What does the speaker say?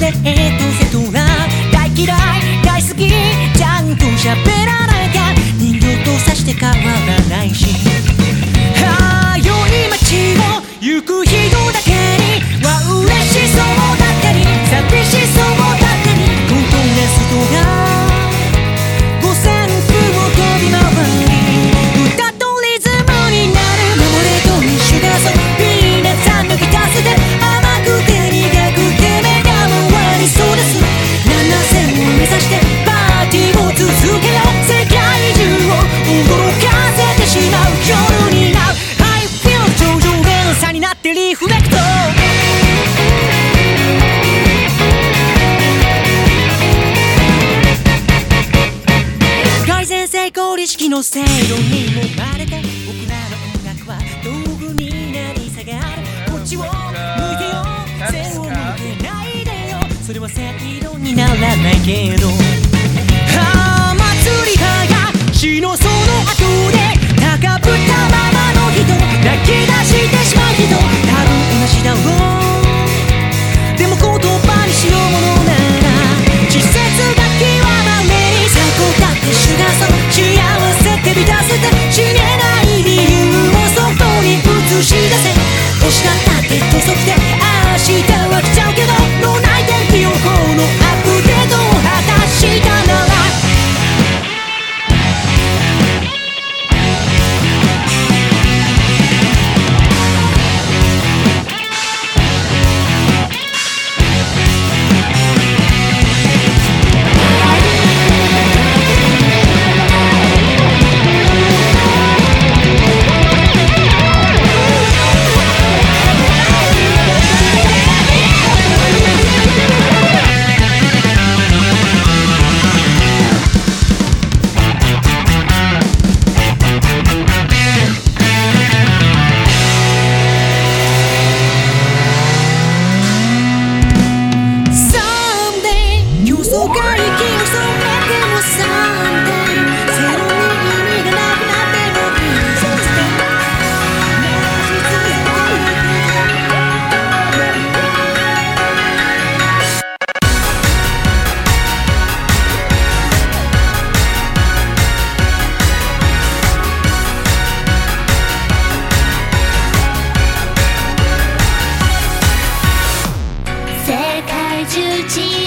トが大嫌い大好きちゃんと喋らなきゃ人形とさして変わらないし良い街を行く人だけには嬉しそうだったり寂しそうだったりコントネストが五線譜を飛び回り歌とリズムになる守れと一緒だぞ皆さん抜き出すで甘くて苦くて目が回りそうです7000を目指してパーティーを続けよう世界中を驚かせてしまう夜になる I feel 頂上での差になってリフレクト改善成功意識の制度にもまれて僕らの音楽は道具になり下がるこっちを向いてよ背を向けないでよそれは制度にならないけど祭りが死のその後で高ぶったままの人泣き出してしまう人多分同じだろうでも言葉にしようものなら季節が極まれに最高だって主がそう幸せって満たせて死ねない理由をそこに映し出せ欲しかったって土足で明日は来ちゃうけど脳内天気予報のアップデートを果たしたなら世界中